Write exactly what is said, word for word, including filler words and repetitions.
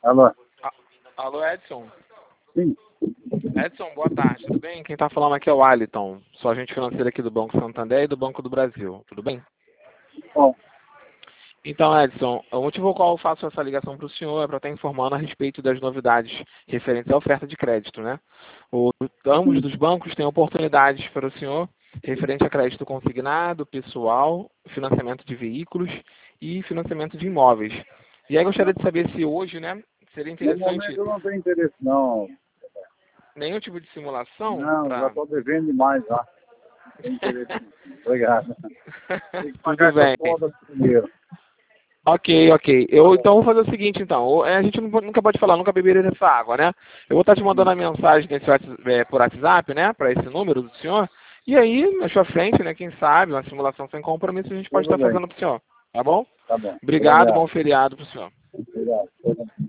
Alô? A- Alô, Edson? Sim. Edson, boa tarde, tudo bem? Quem está falando aqui é o Aliton, sou agente financeiro aqui do Banco Santander e do Banco do Brasil, tudo bem? Bom, Então, Edson, o motivo pelo qual eu faço essa ligação para o senhor é para estar informando a respeito das novidades referentes à oferta de crédito, né? O, ambos dos bancos têm oportunidades para o senhor referente a crédito consignado, pessoal, financiamento de veículos e financiamento de imóveis. E aí gostaria de saber se hoje, né, seria no momento interessante eu não tenho interesse, não. nenhum tipo de simulação Não, já para... estou devendo demais já. Não tenho interesse. Não. Obrigado. Tem que pagar Tudo essa bem. foda primeiro. Ok, ok. Eu então vou fazer o seguinte, então. É, a gente não pode- nunca pode falar, nunca beberia dessa água, né? Eu vou estar te mandando a mensagem nesse, Whats- é, por WhatsApp, né? Para esse número do senhor. E aí, na sua frente, né? Quem sabe, uma simulação sem compromisso, a gente pode Tudo estar bem. fazendo para o senhor. Tá bom? Tá bom. Obrigado, bom Obrigado. feriado para o senhor. Obrigado.